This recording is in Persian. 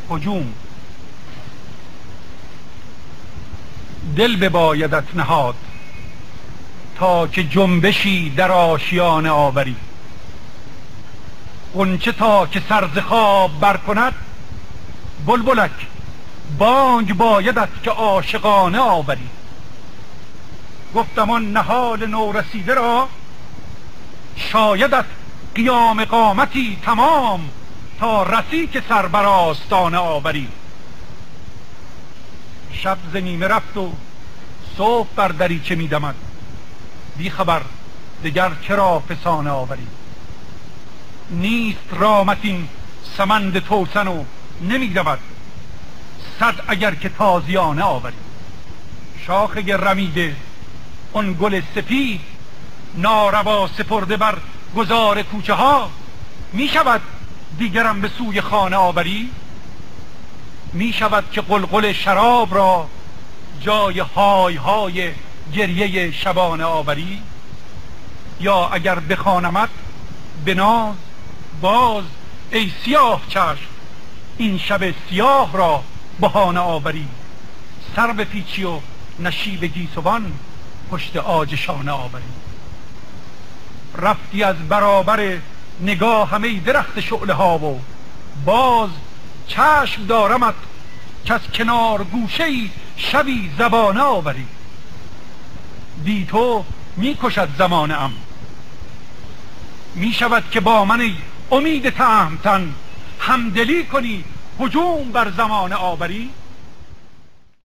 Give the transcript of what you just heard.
هجوم. دل ببایدت نهاد تا که جنبشی در آشیانه آوری. غنچه تا که سر ز خواب بر کند، بلبلک بانگ بایدت که عاشقانه آوری. گفتم آن نهال نورسیده را، شایدت قیام قامتی تمام تا رسی که سر بر آستانه آوری. شب ز نیمه رفت و صبح بر دریچه می دمد، بی خبر دگر چرا فسانه آوری. نیست رامت این سمند توسن و نمی دود، صد اگر که تازیانه آوری. شاخه رمیده اون گل سپید، ناروا سپرده بر گذار کوچه ها. می شود دیگرم به سوی خانه آوری؟ می شود که قلقل شراب را جای های های گریه شبانه آوری؟ یا اگر بخوانمت به ناز باز ای سیاه چشم این شب سیاه را بهانه آوری؟ سر به پیچی و نشیب گیسوان پشت عاج شانه آوری. رفتی از برابر نگاه همه درخت شعله ها و باز چشم دارمت که از کنار گوشه‌ای شبی زبانه آوری. بی تو می کشد زمانه ام، می شود که با من ای امید تهمتن همدلی کنی هجوم بر زمانه آوری؟